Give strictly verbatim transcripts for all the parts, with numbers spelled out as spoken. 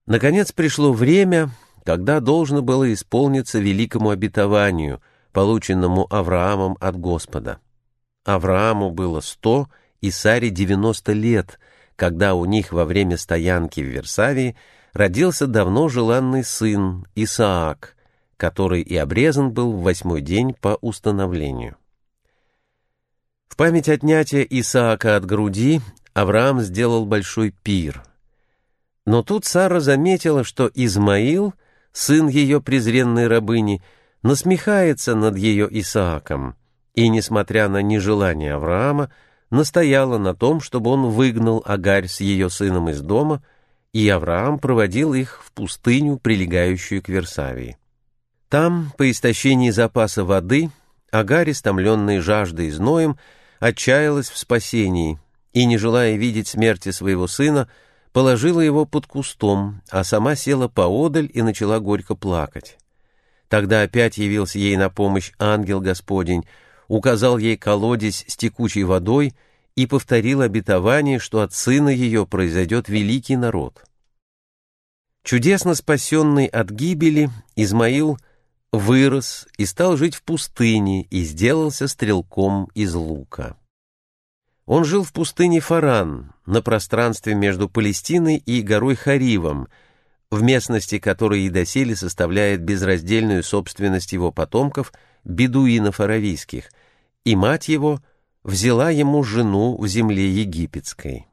Наконец пришло время, когда должно было исполниться великому обетованию, полученному Авраамом от Господа. Аврааму было сто и Саре девяносто лет, когда у них во время стоянки в Вирсавии родился давно желанный сын Исаак, который и обрезан был в восьмой день по установлению. В память отнятия Исаака от груди Авраам сделал большой пир. Но тут Сара заметила, что Измаил, сын ее презренной рабыни, насмехается над ее Исааком, и, несмотря на нежелание Авраама, настояла на том, чтобы он выгнал Агарь с ее сыном из дома, и Авраам проводил их в пустыню, прилегающую к Вирсавии. Там, по истощении запаса воды, Агарь, истомленная жаждой и зноем, отчаялась в спасении и, не желая видеть смерти своего сына, положила его под кустом, а сама села поодаль и начала горько плакать. Тогда опять явился ей на помощь ангел Господень, указал ей колодец с текучей водой и повторил обетование, что от сына ее произойдет великий народ. Чудесно спасенный от гибели, Измаил вырос и стал жить в пустыне и сделался стрелком из лука. Он жил в пустыне Фаран, на пространстве между Палестиной и горой Харивом, в местности, которая и доселе составляет безраздельную собственность его потомков, бедуинов аравийских, и мать его взяла ему жену в земле египетской.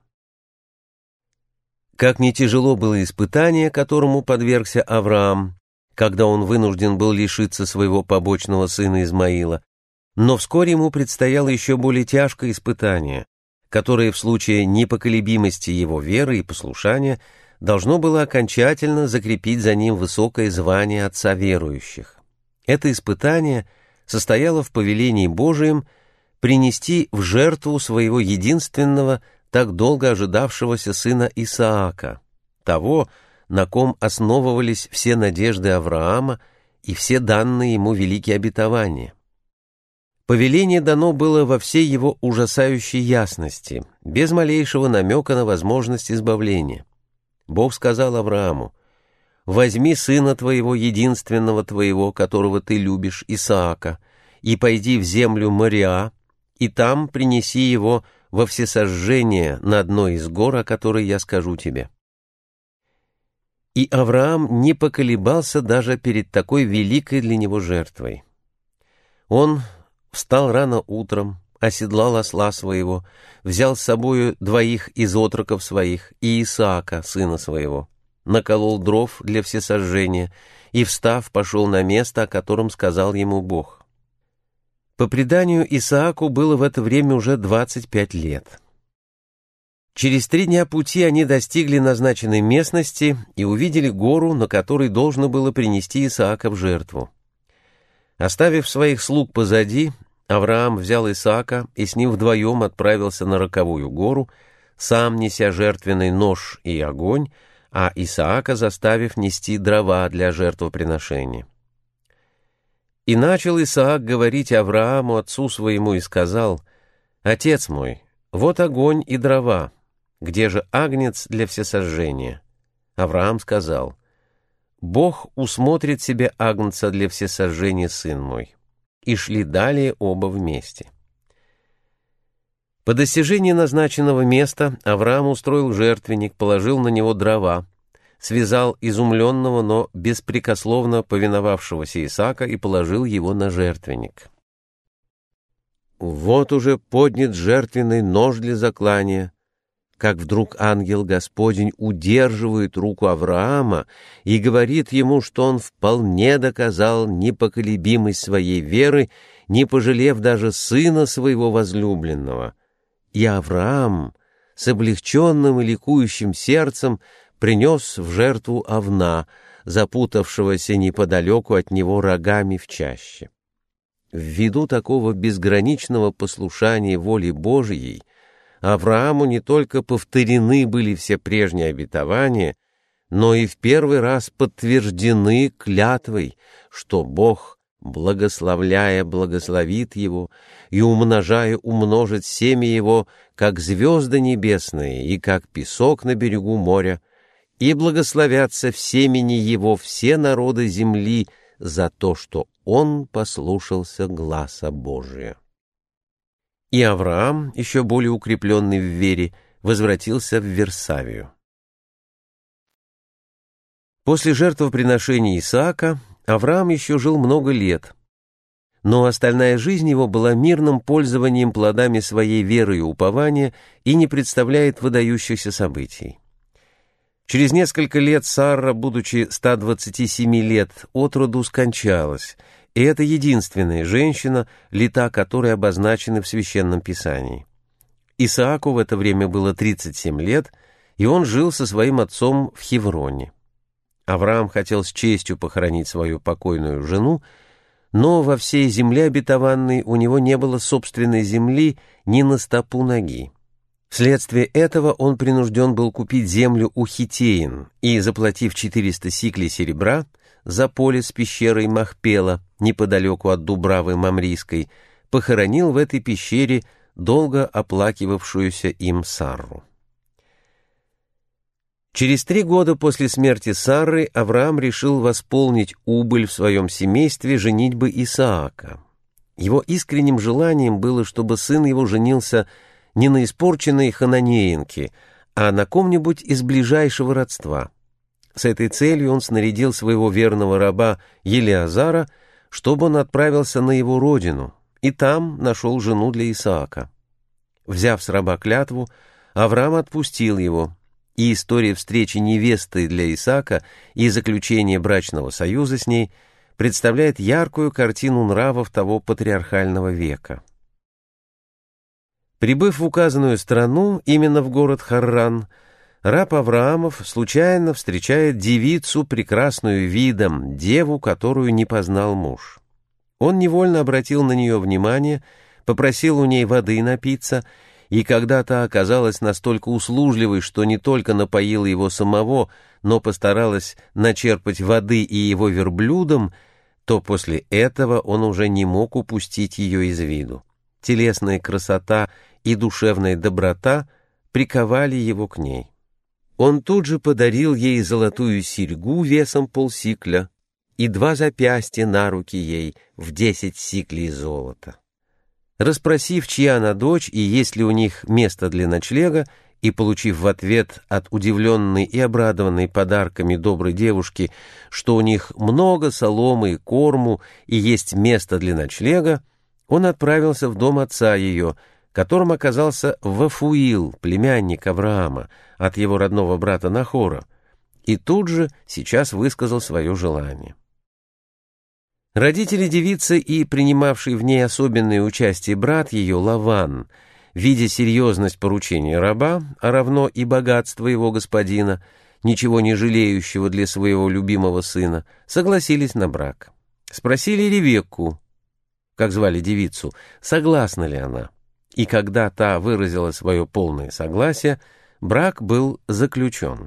Как не тяжело было испытание, которому подвергся Авраам, когда он вынужден был лишиться своего побочного сына Измаила, но вскоре ему предстояло еще более тяжкое испытание, которое в случае непоколебимости его веры и послушания должно было окончательно закрепить за ним высокое звание отца верующих. Это испытание состояло в повелении Божием принести в жертву своего единственного, так долго ожидавшегося сына Исаака, того, на ком основывались все надежды Авраама и все данные ему великие обетования. Повеление дано было во всей его ужасающей ясности, без малейшего намека на возможность избавления. Бог сказал Аврааму: «Возьми сына твоего, единственного твоего, которого ты любишь, Исаака, и пойди в землю Мориа, и там принеси его во всесожжение на одной из гор, о которой я скажу тебе». И Авраам не поколебался даже перед такой великой для него жертвой. Он встал рано утром, оседлал осла своего, взял с собою двоих из отроков своих и Исаака, сына своего, наколол дров для всесожжения и, встав, пошел на место, о котором сказал ему Бог. По преданию, Исааку было в это время уже двадцать пять лет. Через три дня пути они достигли назначенной местности и увидели гору, на которой должно было принести Исаака в жертву. Оставив своих слуг позади, Авраам взял Исаака и с ним вдвоем отправился на роковую гору, сам неся жертвенный нож и огонь, а Исаака заставив нести дрова для жертвоприношения. И начал Исаак говорить Аврааму, отцу своему, и сказал: «Отец мой, вот огонь и дрова, где же агнец для всесожжения?» Авраам сказал: «Бог усмотрит себе агнца для всесожжения, сын мой». И шли далее оба вместе. По достижении назначенного места Авраам устроил жертвенник, положил на него дрова, связал изумленного, но беспрекословно повиновавшегося Исаака и положил его на жертвенник. Вот уже поднят жертвенный нож для заклания, как вдруг ангел Господень удерживает руку Авраама и говорит ему, что он вполне доказал непоколебимость своей веры, не пожалев даже сына своего возлюбленного. И Авраам с облегченным и ликующим сердцем принес в жертву овна, запутавшегося неподалеку от него рогами в чаще. Ввиду такого безграничного послушания воле Божией, Аврааму не только повторены были все прежние обетования, но и в первый раз подтверждены клятвой, что Бог, благословляя, благословит его, и умножая, умножит семя его, как звезды небесные и как песок на берегу моря, и благословятся в семени его все народы земли за то, что он послушался гласа Божия». И Авраам, еще более укрепленный в вере, возвратился в Версавию. После жертвоприношения Исаака Авраам еще жил много лет, но остальная жизнь его была мирным пользованием плодами своей веры и упования и не представляет выдающихся событий. Через несколько лет Сарра, будучи ста двадцати семи лет от роду, скончалась, и это единственная женщина, лета которой обозначены в Священном Писании. Исааку в это время было тридцать семь лет, и он жил со своим отцом в Хевроне. Авраам хотел с честью похоронить свою покойную жену, но во всей земле обетованной у него не было собственной земли ни на стопу ноги. Вследствие этого он принужден был купить землю у хиттеин и, заплатив четыреста сиклей серебра за поле с пещерой Махпела неподалеку от Дубравы Мамрийской, похоронил в этой пещере долго оплакивавшуюся им Сарру. Через три года после смерти Сарры Авраам решил восполнить убыль в своем семействе женитьбы Исаака. Его искренним желанием было, чтобы сын его женился не на испорченной хананеянке, а на ком-нибудь из ближайшего родства. С этой целью он снарядил своего верного раба Елиазара, чтобы он отправился на его родину, и там нашел жену для Исаака. Взяв с раба клятву, Авраам отпустил его, и история встречи невесты для Исаака и заключения брачного союза с ней представляет яркую картину нравов того патриархального века. Прибыв в указанную страну, именно в город Харран, раб Авраамов случайно встречает девицу, прекрасную видом, деву, которую не познал муж. Он невольно обратил на нее внимание, попросил у ней воды напиться, и когда та оказалась настолько услужливой, что не только напоила его самого, но постаралась начерпать воды и его верблюдом, то после этого он уже не мог упустить ее из виду. Телесная красота и душевная доброта приковали его к ней. Он тут же подарил ей золотую серьгу весом полсикля и два запястья на руки ей в десять сиклей золота. Расспросив, чья она дочь и есть ли у них место для ночлега, и получив в ответ от удивленной и обрадованной подарками доброй девушки, что у них много соломы и корму и есть место для ночлега, он отправился в дом отца ее, которым оказался Вафуил, племянник Авраама, от его родного брата Нахора, и тут же сейчас высказал свое желание. Родители девицы и принимавший в ней особенное участие брат ее Лаван, видя серьезность поручения раба, а равно и богатство его господина, ничего не жалеющего для своего любимого сына, согласились на брак. Спросили Ревекку, как звали девицу, согласна ли она, и когда та выразила свое полное согласие, брак был заключен.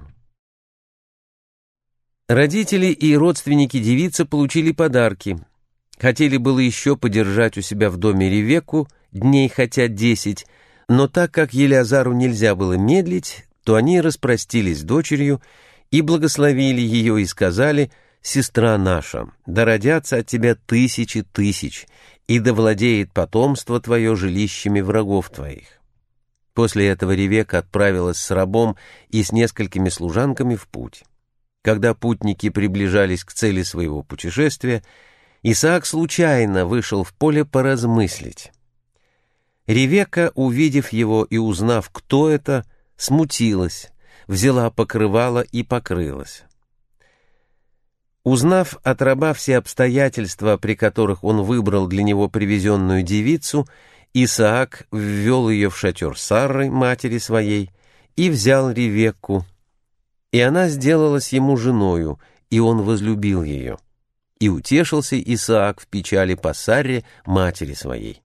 Родители и родственники девицы получили подарки. Хотели было еще подержать у себя в доме Ревекку дней хотя десять, но так как Елиазару нельзя было медлить, то они распростились с дочерью и благословили ее и сказали: «Сестра наша, да родятся от тебя тысячи тысяч, и да владеет потомство твое жилищами врагов твоих». После этого Ревекка отправилась с рабом и с несколькими служанками в путь. Когда путники приближались к цели своего путешествия, Исаак случайно вышел в поле поразмыслить. Ревекка, увидев его и узнав, кто это, смутилась, взяла покрывало и покрылась. Узнав от раба все обстоятельства, при которых он выбрал для него привезенную девицу, Исаак ввел ее в шатер Сарры, матери своей, и взял Ревекку, и она сделалась ему женою, и он возлюбил ее. И утешился Исаак в печали по Сарре, матери своей.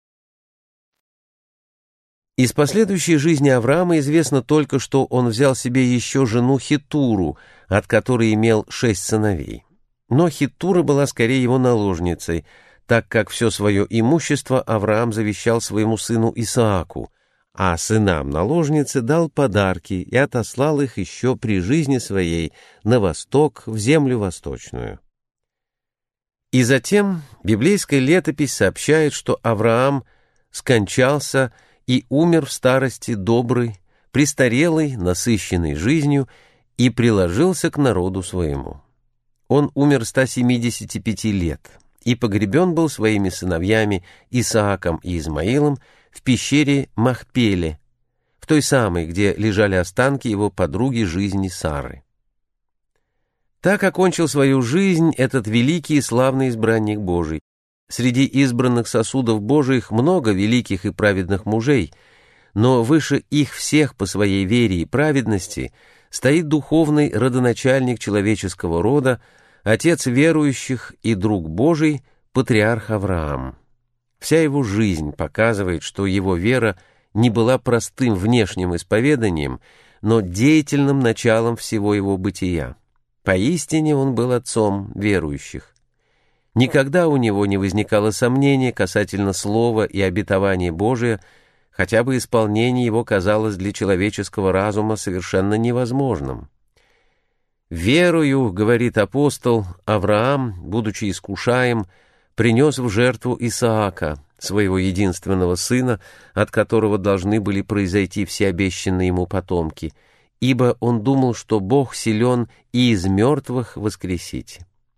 Из последующей жизни Авраама известно только, что он взял себе еще жену Хеттуру, от которой имел шесть сыновей. Но Хеттура была скорее его наложницей, так как все свое имущество Авраам завещал своему сыну Исааку, а сынам наложницы дал подарки и отослал их еще при жизни своей на восток, в землю восточную. И затем библейская летопись сообщает, что Авраам скончался и умер в старости добрый, престарелый, насыщенный жизнью, и приложился к народу своему. Он умер ста семидесяти пяти лет и погребен был своими сыновьями Исааком и Измаилом в пещере Махпеле, в той самой, где лежали останки его подруги жизни Сары. Так окончил свою жизнь этот великий и славный избранник Божий. Среди избранных сосудов Божиих много великих и праведных мужей, но выше их всех по своей вере и праведности стоит духовный родоначальник человеческого рода, отец верующих и друг Божий, патриарх Авраам. Вся его жизнь показывает, что его вера не была простым внешним исповеданием, но деятельным началом всего его бытия. Поистине он был отцом верующих. Никогда у него не возникало сомнения касательно слова и обетования Божия, хотя бы исполнение его казалось для человеческого разума совершенно невозможным. «Верою, — говорит апостол, — Авраам, будучи искушаем, принес в жертву Исаака, своего единственного сына, от которого должны были произойти все обещанные ему потомки, ибо он думал, что Бог силен и из мертвых воскресить».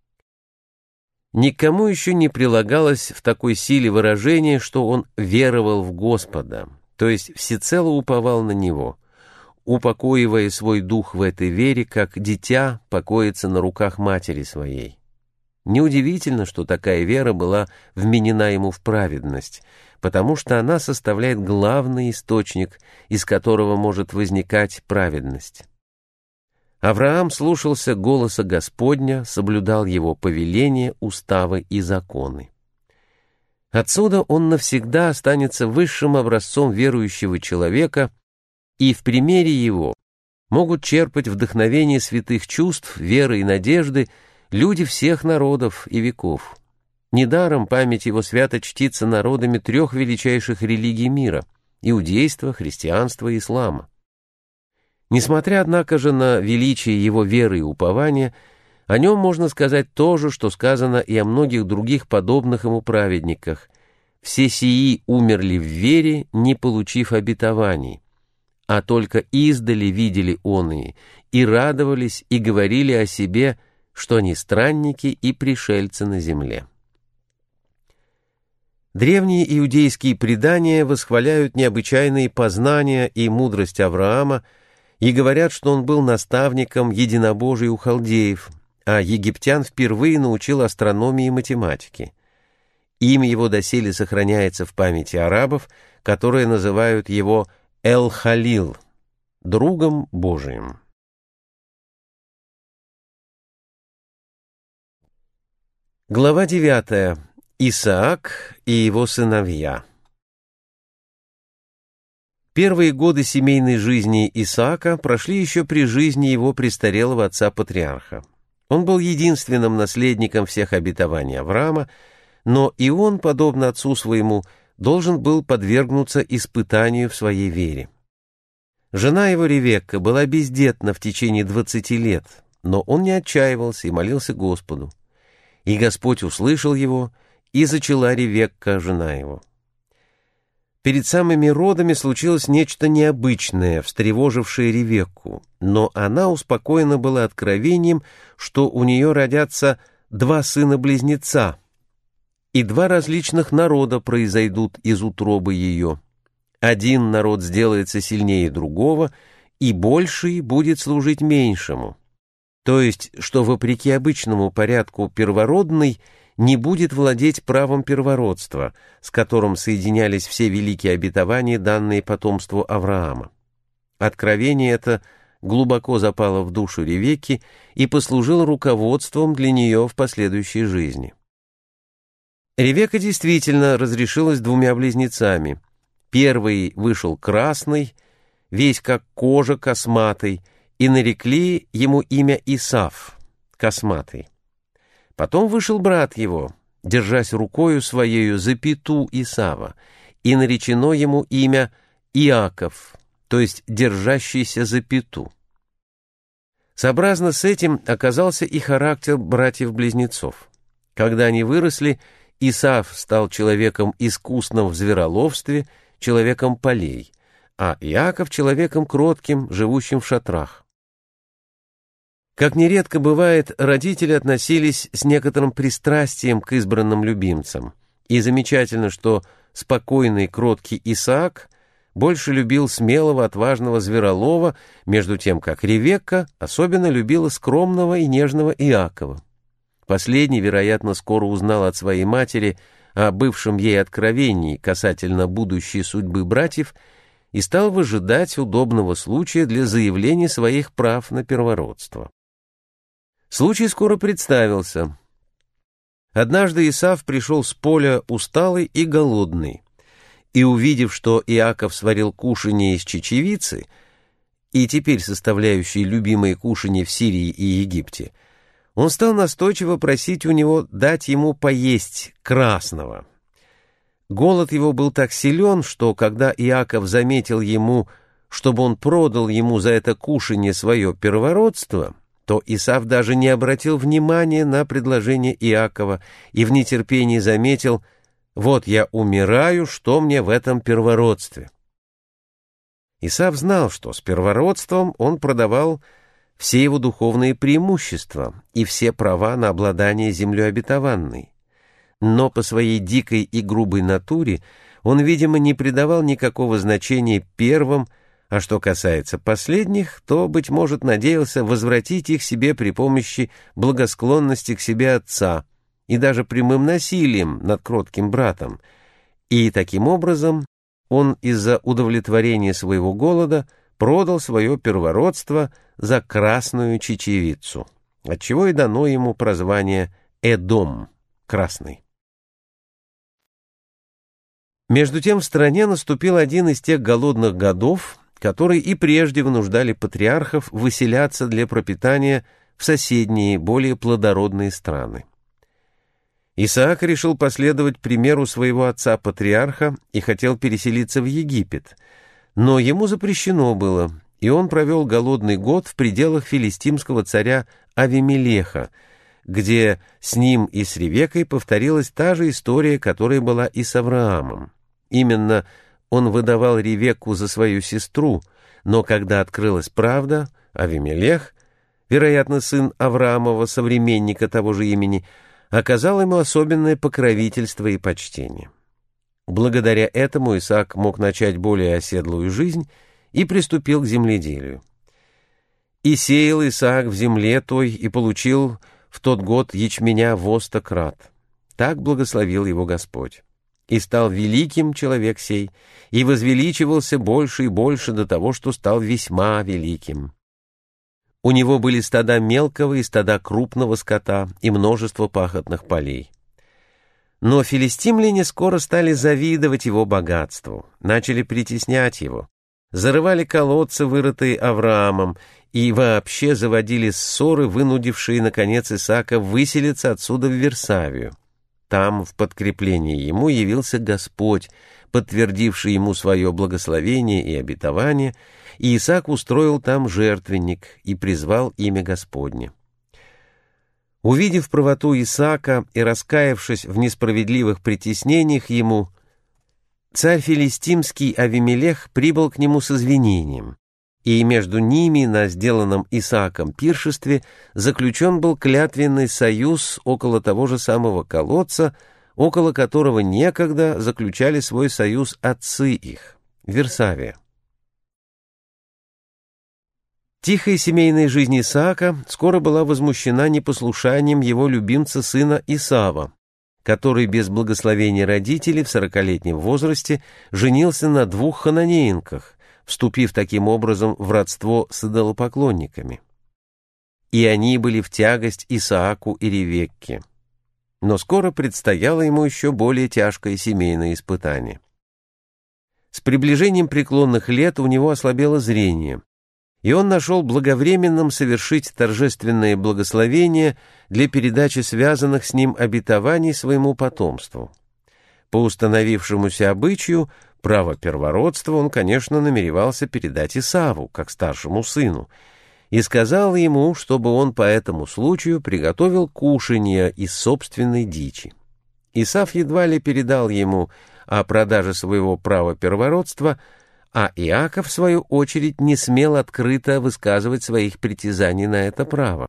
Никому еще не прилагалось в такой силе выражение, что он веровал в Господа, то есть всецело уповал на Него, упокоивая свой дух в этой вере, как дитя покоится на руках матери своей. Неудивительно, что такая вера была вменена ему в праведность, потому что она составляет главный источник, из которого может возникать праведность. Авраам слушался голоса Господня, соблюдал его повеления, уставы и законы. Отсюда он навсегда останется высшим образцом верующего человека, и в примере его могут черпать вдохновение святых чувств, веры и надежды люди всех народов и веков. Недаром память его свято чтится народами трех величайших религий мира – иудейства, христианства и ислама. Несмотря, однако же, на величие его веры и упования, о нем можно сказать то же, что сказано и о многих других подобных ему праведниках. «Все сии умерли в вере, не получив обетований, а только издали видели оные, и радовались, и говорили о себе, что они странники и пришельцы на земле». Древние иудейские предания восхваляют необычайные познания и мудрость Авраама и говорят, что он был наставником единобожия у халдеев, а египтян впервые научил астрономии и математике. Имя его доселе сохраняется в памяти арабов, которые называют его Эл-Халил, другом Божиим. Глава девятая. Исаак и его сыновья. Первые годы семейной жизни Исаака прошли еще при жизни его престарелого отца-патриарха. Он был единственным наследником всех обетований Авраама, но и он, подобно отцу своему, должен был подвергнуться испытанию в своей вере. Жена его Ревекка была бездетна в течение двадцати лет, но он не отчаивался и молился Господу. И Господь услышал его, и зачала Ревекка, жена его. Перед самыми родами случилось нечто необычное, встревожившее Ревекку, но она успокоена была откровением, что у нее родятся два сына-близнеца, и два различных народа произойдут из утробы ее. Один народ сделается сильнее другого, и больший будет служить меньшему. То есть, что вопреки обычному порядку первородный не будет владеть правом первородства, с которым соединялись все великие обетования, данные потомству Авраама. Откровение это глубоко запало в душу Ревекки и послужило руководством для нее в последующей жизни. Ревекка действительно разрешилась двумя близнецами. Первый вышел красный, весь как кожа, косматый, и нарекли ему имя Исав, косматый. Потом вышел брат его, держась рукою своею за пяту Исава, и наречено ему имя Иаков, то есть держащийся за пяту. Сообразно с этим оказался и характер братьев-близнецов. Когда они выросли, Исав стал человеком искусным в звероловстве, человеком полей, а Иаков — человеком кротким, живущим в шатрах. Как нередко бывает, родители относились с некоторым пристрастием к избранным любимцам, и замечательно, что спокойный, кроткий Исаак больше любил смелого, отважного зверолова, между тем как Ревекка особенно любила скромного и нежного Иакова. Последний, вероятно, скоро узнал от своей матери о бывшем ей откровении касательно будущей судьбы братьев и стал выжидать удобного случая для заявления своих прав на первородство. Случай скоро представился. Однажды Исав пришел с поля егалый и голодный, и, увидев, что Иаков сварил кушанье из чечевицы, и теперь составляющие любимые кушанья в Сирии и Египте, он стал настойчиво просить у него дать ему поесть красного. Голод его был так силен, что, когда Иаков заметил ему, чтобы он продал ему за это кушанье свое первородство, то Исав даже не обратил внимания на предложение Иакова и в нетерпении заметил: «Вот я умираю, что мне в этом первородстве?» Исав знал, что с первородством он продавал все его духовные преимущества и все права на обладание землей обетованной. Но по своей дикой и грубой натуре он, видимо, не придавал никакого значения первым, а что касается последних, то, быть может, надеялся возвратить их себе при помощи благосклонности к себе отца и даже прямым насилием над кротким братом. И таким образом он из-за удовлетворения своего голода продал свое первородство за красную чечевицу, отчего и дано ему прозвание Эдом — красный. Между тем в стране наступил один из тех голодных годов, которые и прежде вынуждали патриархов выселяться для пропитания в соседние, более плодородные страны. Исаак решил последовать примеру своего отца-патриарха и хотел переселиться в Египет, но ему запрещено было, и он провел голодный год в пределах филистимского царя Авимелеха, где с ним и с Ревеккой повторилась та же история, которая была и с Авраамом. Именно он выдавал Ревекку за свою сестру, но когда открылась правда, Авимелех, вероятно, сын Авраамова, современника того же имени, оказал ему особенное покровительство и почтение. Благодаря этому Исаак мог начать более оседлую жизнь и приступил к земледелию. «И сеял Исаак в земле той, и получил в тот год ячменя во сто крат. Так благословил его Господь. И стал великим человек сей, и возвеличивался больше и больше до того, что стал весьма великим. У него были стада мелкого и стада крупного скота и множество пахотных полей. Но филистимляне скоро стали завидовать его богатству, начали притеснять его, зарывали колодцы, вырытые Авраамом, и вообще заводили ссоры, вынудившие, наконец, Исаака выселиться отсюда в Версавию. Там, в подкреплении ему, явился Господь, подтвердивший ему свое благословение и обетование, и Исаак устроил там жертвенник и призвал имя Господне. Увидев правоту Исаака и раскаявшись в несправедливых притеснениях ему, царь филистимский Авимелех прибыл к нему с извинением, и между ними на сделанном Исааком пиршестве заключен был клятвенный союз около того же самого колодца, около которого некогда заключали свой союз отцы их, Версавия. Тихая семейная жизнь Исаака скоро была возмущена непослушанием его любимца сына Исава, который без благословения родителей в сорокалетнем возрасте женился на двух хананеянках, вступив таким образом в родство с идолопоклонниками. И они были в тягость Исааку и Ревекке. Но скоро предстояло ему еще более тяжкое семейное испытание. С приближением преклонных лет у него ослабело зрение, и он нашел благовременным совершить торжественное благословение для передачи связанных с ним обетований своему потомству. По установившемуся обычаю Право первородства он, конечно, намеревался передать Исаву, как старшему сыну, и сказал ему, чтобы он по этому случаю приготовил кушанье из собственной дичи. Исав едва ли передал ему о продаже своего права первородства, а Иаков, в свою очередь, не смел открыто высказывать своих притязаний на это право.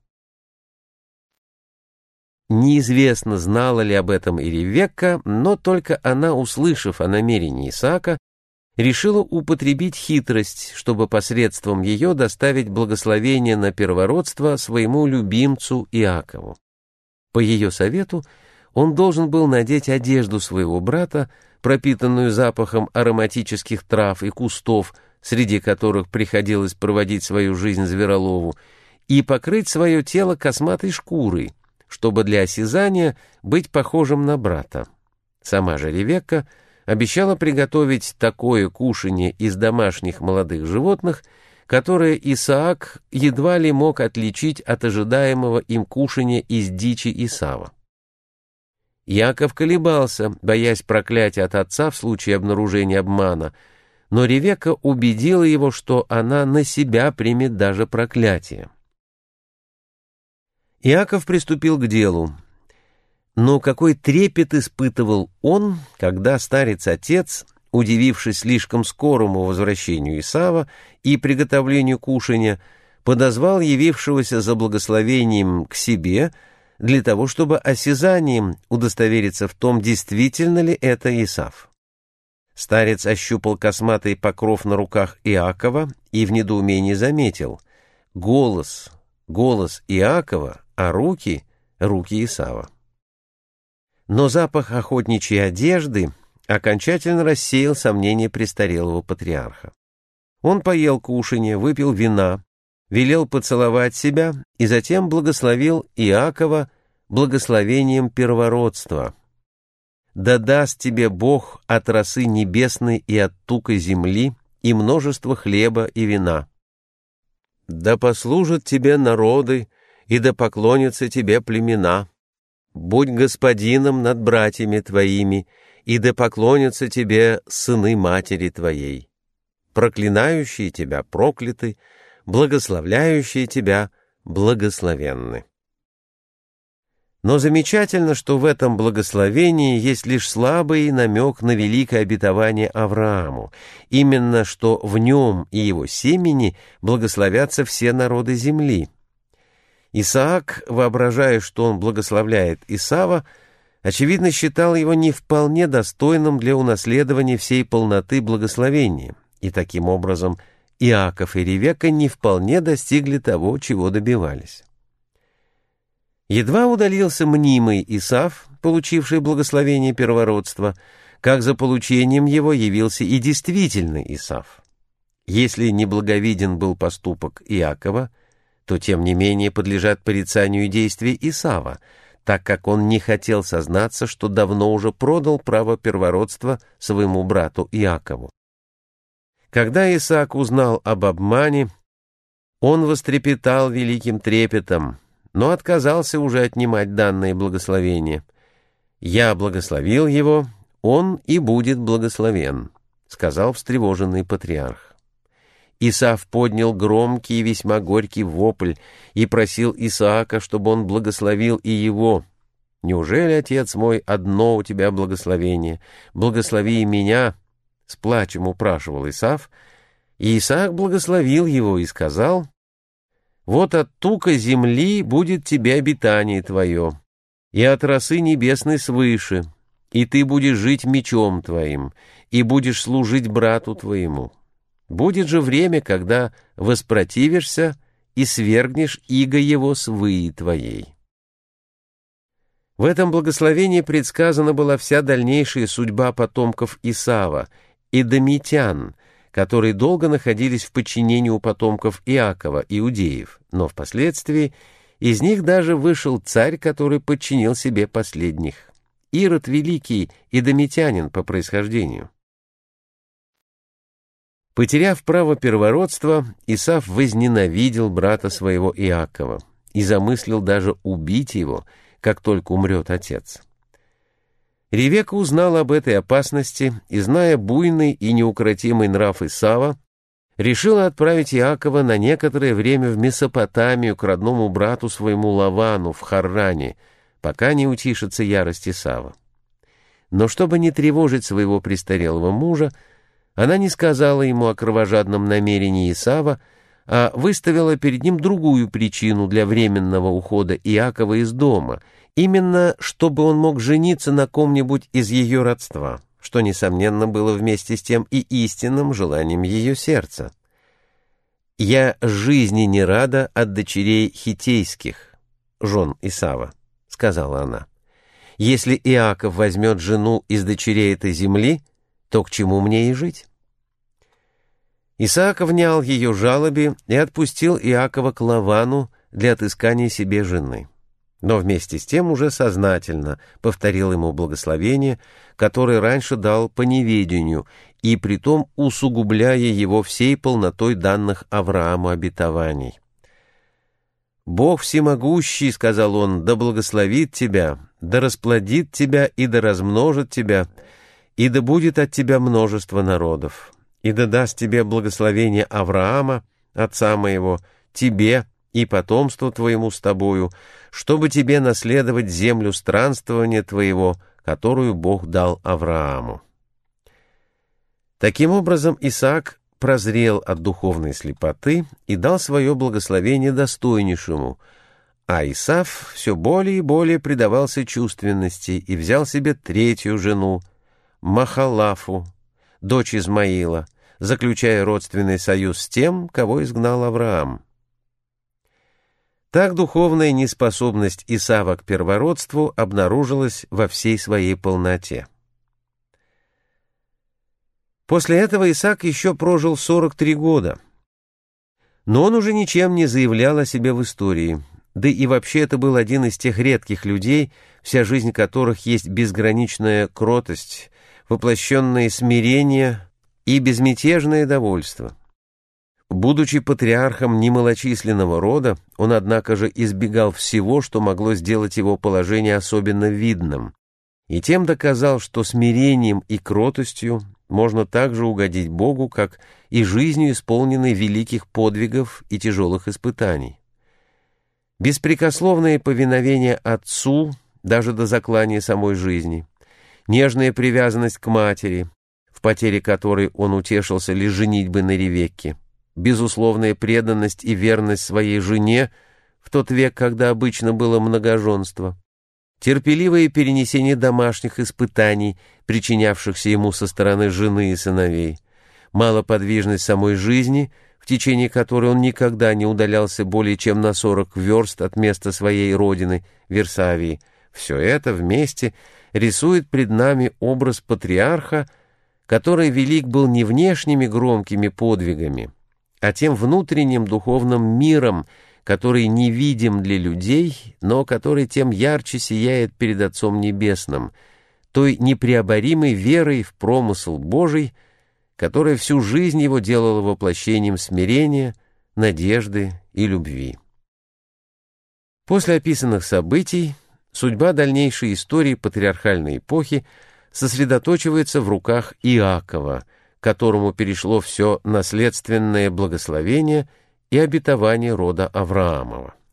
Неизвестно, знала ли об этом и Ревекка, но только она, услышав о намерении Исаака, решила употребить хитрость, чтобы посредством ее доставить благословение на первородство своему любимцу Иакову. По ее совету он должен был надеть одежду своего брата, пропитанную запахом ароматических трав и кустов, среди которых приходилось проводить свою жизнь зверолову, и покрыть свое тело косматой шкурой, чтобы для осязания быть похожим на брата. Сама же Ревекка обещала приготовить такое кушанье из домашних молодых животных, которое Исаак едва ли мог отличить от ожидаемого им кушанья из дичи Исава. Иаков колебался, боясь проклятия от отца в случае обнаружения обмана, но Ревекка убедила его, что она на себя примет даже проклятие. Иаков приступил к делу. Но какой трепет испытывал он, когда старец-отец, удивившись слишком скорому возвращению Исава и приготовлению кушанья, подозвал явившегося за благословением к себе для того, чтобы осязанием удостовериться в том, действительно ли это Исав. Старец ощупал косматый покров на руках Иакова и в недоумении заметил: голос, голос Иакова, а руки — руки Исава. Но запах охотничьей одежды окончательно рассеял сомнения престарелого патриарха. Он поел кушанье, выпил вина, велел поцеловать себя и затем благословил Иакова благословением первородства. «Да даст тебе Бог от росы небесной и от тука земли и множество хлеба и вина. Да послужат тебе народы, и да поклонятся тебе племена. Будь господином над братьями твоими, и да поклонятся тебе сыны матери твоей. Проклинающие тебя прокляты, благословляющие тебя благословенны». Но замечательно, что в этом благословении есть лишь слабый намек на великое обетование Аврааму, именно что в нем и его семени благословятся все народы земли. Исаак, воображая, что он благословляет Исава, очевидно считал его не вполне достойным для унаследования всей полноты благословения, и таким образом Иаков и Ревекка не вполне достигли того, чего добивались. Едва удалился мнимый Исав, получивший благословение первородства, как за получением его явился и действительный Исав. Если неблаговиден был поступок Иакова, то тем не менее подлежат порицанию действия Исава, так как он не хотел сознаться, что давно уже продал право первородства своему брату Иакову. Когда Исаак узнал об обмане, он вострепетал великим трепетом, но отказался уже отнимать данное благословение. «Я благословил его, он и будет благословен», — сказал встревоженный патриарх. Исав поднял громкий и весьма горький вопль и просил Исаака, чтобы он благословил и его. «Неужели, отец мой, одно у тебя благословение? Благослови и меня!» — с плачем упрашивал Исав, и Исаак благословил его и сказал: «Вот от тука земли будет тебе обитание твое, и от росы небесной свыше, и ты будешь жить мечом твоим, и будешь служить брату твоему. Будет же время, когда воспротивишься и свергнешь иго его с выи твоей». В этом благословении предсказана была вся дальнейшая судьба потомков Исава, эдомитян, которые долго находились в подчинении у потомков Иакова, иудеев, но впоследствии из них даже вышел царь, который подчинил себе последних. Ирод Великий, эдомитянин по происхождению. Потеряв право первородства, Исав возненавидел брата своего Иакова и замыслил даже убить его, как только умрет отец. Ревекка узнала об этой опасности и, зная буйный и неукротимый нрав Исава, решила отправить Иакова на некоторое время в Месопотамию к родному брату своему Лавану в Харране, пока не утишится ярость Исава. Но чтобы не тревожить своего престарелого мужа, она не сказала ему о кровожадном намерении Исава, а выставила перед ним другую причину для временного ухода Иакова из дома, именно чтобы он мог жениться на ком-нибудь из ее родства, что, несомненно, было вместе с тем и истинным желанием ее сердца. «Я жизни не рада от дочерей хиттейских, жен Исава», — сказала она. «Если Иаков возьмет жену из дочерей этой земли, то к чему мне и жить?» Исаак внял ее жалобе и отпустил Иакова к Лавану для отыскания себе жены. Но вместе с тем уже сознательно повторил ему благословение, которое раньше дал по неведению, и притом усугубляя его всей полнотой данных Аврааму обетований. «Бог всемогущий, — сказал он, — да благословит тебя, да расплодит тебя и да размножит тебя, и да будет от тебя множество народов, и да даст тебе благословение Авраама, отца моего, тебе и потомству твоему с тобою, чтобы тебе наследовать землю странствования твоего, которую Бог дал Аврааму». Таким образом, Исаак прозрел от духовной слепоты и дал свое благословение достойнейшему, а Исав все более и более предавался чувственности и взял себе третью жену, Махалафу, дочь Измаила, заключая родственный союз с тем, кого изгнал Авраам. Так духовная неспособность Исава к первородству обнаружилась во всей своей полноте. После этого Исаак еще прожил сорок три года, но он уже ничем не заявлял о себе в истории, да и вообще это был один из тех редких людей, вся жизнь которых есть безграничная кротость, воплощенное смирение и безмятежное довольство. Будучи патриархом немалочисленного рода, он, однако же, избегал всего, что могло сделать его положение особенно видным, и тем доказал, что смирением и кротостью можно так же угодить Богу, как и жизнью, исполненной великих подвигов и тяжелых испытаний. Беспрекословное повиновение Отцу, даже до заклания самой жизни, нежная привязанность к матери, в потере которой он утешился лишь женитьбы на Ревекке, безусловная преданность и верность своей жене в тот век, когда обычно было многоженство, терпеливое перенесение домашних испытаний, причинявшихся ему со стороны жены и сыновей, малоподвижность самой жизни, в течение которой он никогда не удалялся более чем на сорок верст от места своей родины, Версавии. Все это вместе рисует пред нами образ патриарха, который велик был не внешними громкими подвигами, а тем внутренним духовным миром, который невидим для людей, но который тем ярче сияет перед Отцом Небесным, той непреоборимой верой в промысл Божий, которая всю жизнь его делала воплощением смирения, надежды и любви. После описанных событий судьба дальнейшей истории патриархальной эпохи сосредоточивается в руках Иакова, которому перешло все наследственное благословение и обетование рода Авраамова.